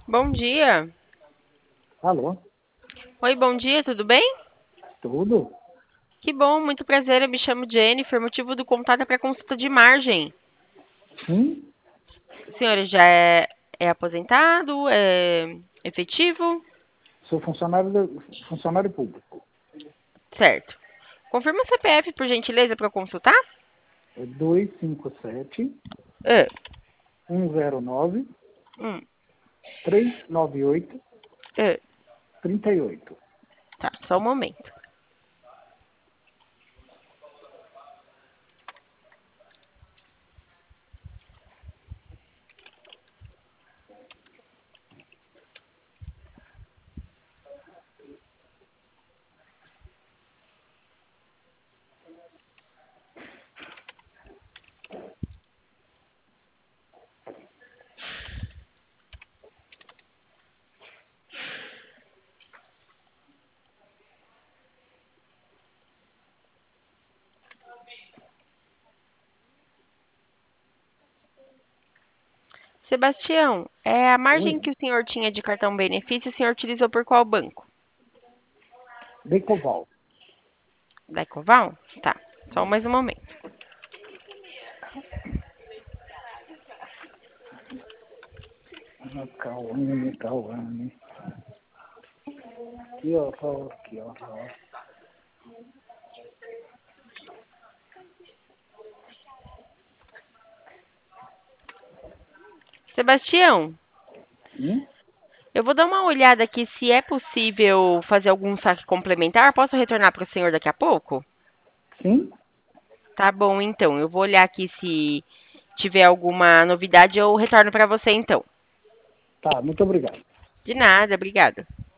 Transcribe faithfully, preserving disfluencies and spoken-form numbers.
Bom dia. Alô? Oi, bom dia, tudo bem? Tudo? Que bom, muito prazer. Eu me chamo Jennifer. Motivo do contato é para consulta de margem. Sim? O senhor já é, é aposentado? É efetivo? Sou funcionário, da- funcionário público. Certo. Confirma o C P F, por gentileza, para consultar? É dois cinco sete, É. um zero nove, Hum, três nove oito, é. três oito. Tá, só um momento. Sebastião, é a margem Oi? que o senhor tinha de cartão benefício, o senhor utilizou por qual banco? Decoval. Da Ecoval? Tá, só mais um momento. Ah, Cauane, Cauane. Que horror, que horror. Sebastião, Sim? eu vou dar uma olhada aqui se é possível fazer algum saque complementar. Posso retornar para o senhor daqui a pouco? Sim? Tá bom, então. Eu vou olhar aqui se tiver alguma novidade, eu retorno para você então. Tá, muito obrigado. De nada, obrigada.